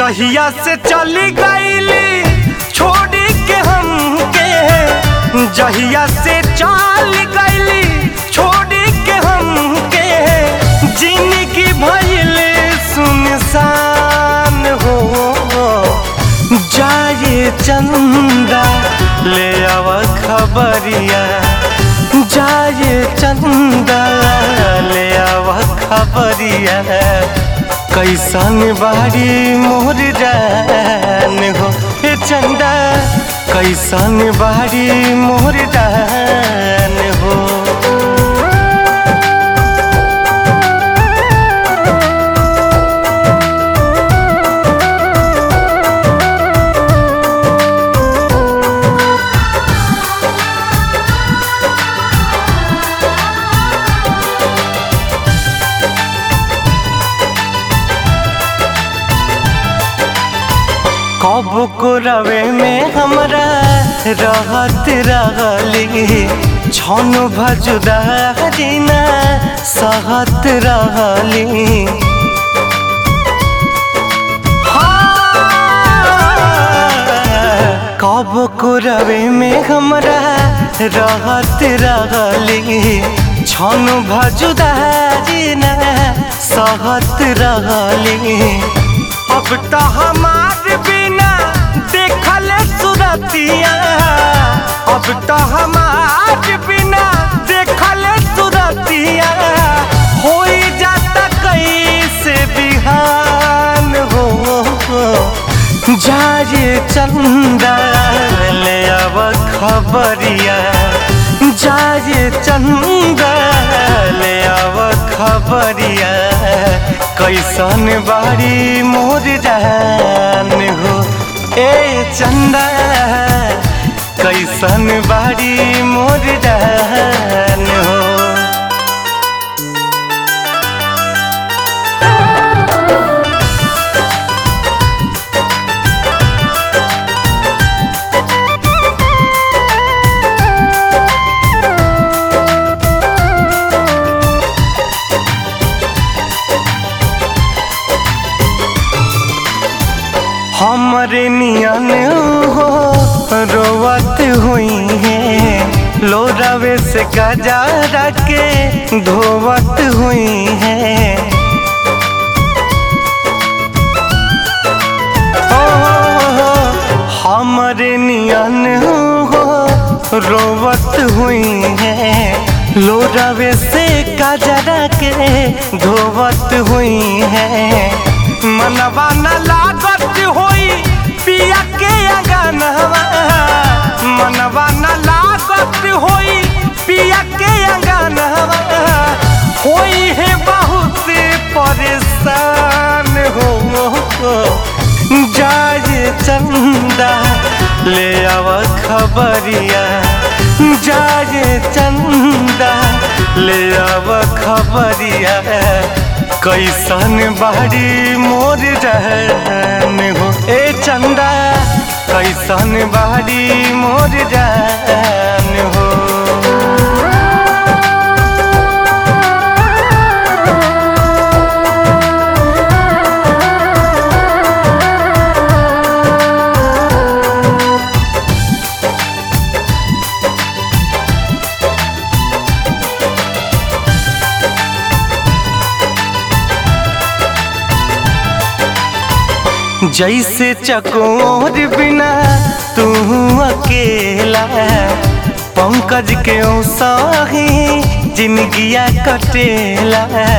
जहिया से चली गईली छोड़ी के हमके, जहिया से चल गईली छोड़ी के हमके, जिंदगी भइल सुनसान हो। जाए चंदा ले आव खबरिया, जाए चंदा ले आव खबरिया, कैसन बाड़ी मोर जान हो। हे चंदा कैसन बाड़ी मोर जान हो। कब को रवे में हमरा रहत रहली, छन भजुदारी ना सहत रहली। कब को रवे में हमरा रहत रहली, छन भजुदारी ना सहत रहली। अब तो हमार बिना देखल सुरतिया, अब तो हमार बिना देखल सुरतिया, हो जाता कैसे बिहान हो। जाए चंदा ले आव खबरिया, जाए चंदा ले आव खबरिया, कैसन बाड़ी मोर जान हो। ए चंदा कैसन बाड़ी मोर जान हो। हमरे नियन हो रोवत हुई है, लोरावे से गजारा के धोवत हुई है। हमरे नियन हो रोवत हुई है, लोरावे से गजारा के धोवत हुई है। मनवा न लागत होई पिया के अंगनवा, मनवा न लागत होई पिया के अंगनवा, होई है बहुत परेशान हो। जाए चंदा ले आव खबरिया, जाए चंदा ले आव खबरिया, कैसन बाड़ी मोर जान हो। ए चंदा कैसन बाड़ी मोर जान हो। जैसे चकोर बिना तू अकेला, पंकज के साही जिंदगिया कटेला।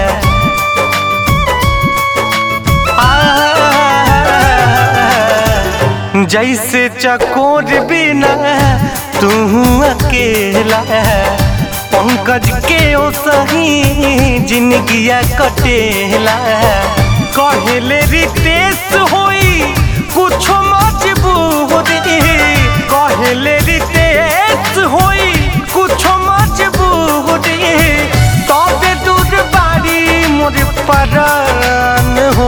जैसे चकोर बिना तू अकेला, पंकज के साही जिंदगिया कटेला। कहले रितेश होई कुछ मजबूरी, कहले रितेश होई कुछ मजबूरी, तबे दूर बाड़ी मोर परान हो।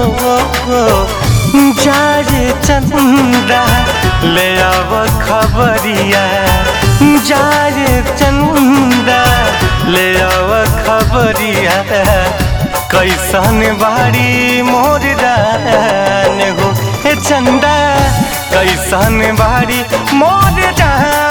जाए चंदा ले आव खबरिया, जाए चंदा ले आव खबरिया, कैसन बाड़ी मोर जान हो। चंदा कैसन बाड़ी मोर जान।